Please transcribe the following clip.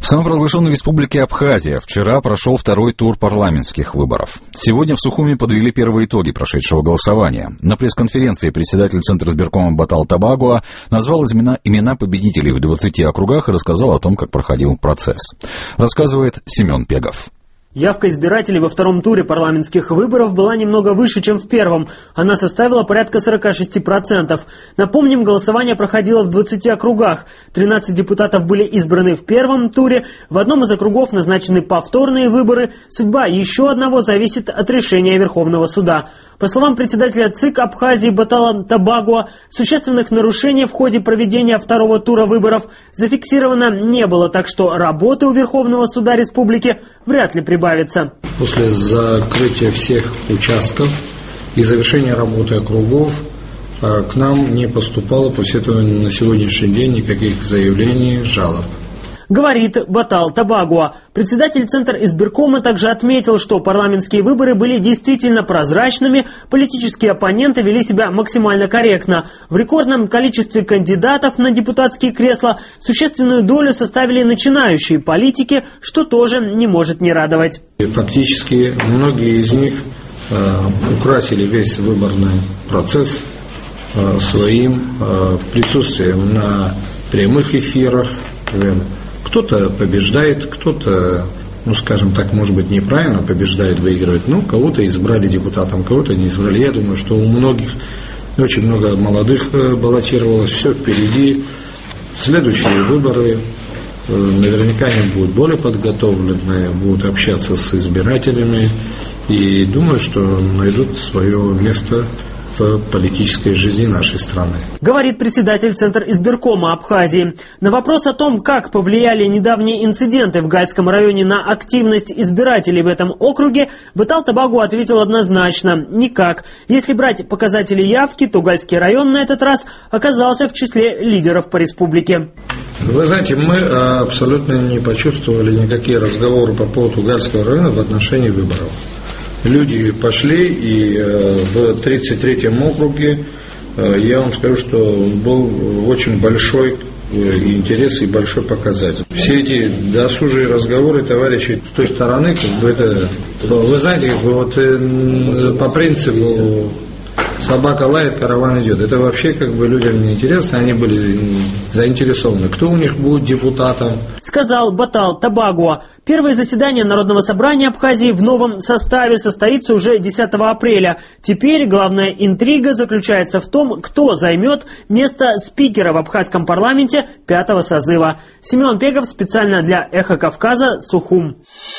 В самопровозглашенной республике Абхазия вчера прошел второй тур парламентских выборов. Сегодня в Сухуми подвели первые итоги прошедшего голосования. На пресс-конференции председатель Центра избиркома Батал Табагуа назвал имена победителей в 20 округах и рассказал о том, как проходил процесс. Рассказывает Семен Пегов. Явка избирателей во втором туре парламентских выборов была немного выше, чем в первом. Она составила порядка 46%. Напомним, голосование проходило в 20 округах. 13 депутатов были избраны в первом туре. В одном из округов назначены повторные выборы. Судьба еще одного зависит от решения Верховного суда. По словам председателя ЦИК Абхазии Батала Табагуа, существенных нарушений в ходе проведения второго тура выборов зафиксировано не было, так что работы у Верховного суда республики вряд ли прибавится. После закрытия всех участков и завершения работы округов к нам не поступало после этого на сегодняшний день никаких заявлений, жалоб. Говорит Батал Табагуа. Председатель Центра избиркома также отметил, что парламентские выборы были действительно прозрачными, политические оппоненты вели себя максимально корректно. В рекордном количестве кандидатов на депутатские кресла существенную долю составили начинающие политики, что тоже не может не радовать. Фактически многие из них украсили весь выборный процесс своим присутствием на прямых эфирах. Кто-то побеждает, кто-то, скажем так, может быть, неправильно побеждает, выигрывает. Кого-то избрали депутатом, кого-то не избрали. Я думаю, что у многих, очень много молодых баллотировалось. Все впереди. Следующие выборы, наверняка они будут более подготовленные, будут общаться с избирателями. И думаю, что найдут свое место в политической жизни нашей страны. Говорит председатель Центра избиркома Абхазии. На вопрос о том, как повлияли недавние инциденты в Гальском районе на активность избирателей в этом округе, Батал Табагуа ответил однозначно: никак. Если брать показатели явки, то Гальский район на этот раз оказался в числе лидеров по республике. Вы знаете, мы абсолютно не почувствовали никакие разговоры по поводу Гальского района в отношении выборов. Люди пошли, и в 33-м округе, я вам скажу, что был очень большой интерес и большой показатель. Все эти досужие разговоры товарищей с той стороны, вы знаете, по принципу собака лает, караван идет. Это вообще людям не интересно, они были заинтересованы, кто у них будет депутатом. Сказал Батал Табагуа. Первое заседание Народного собрания Абхазии в новом составе состоится уже 10 апреля. Теперь главная интрига заключается в том, кто займет место спикера в абхазском парламенте 5-го созыва. Семен Пегов специально для Эхо Кавказа, Сухум.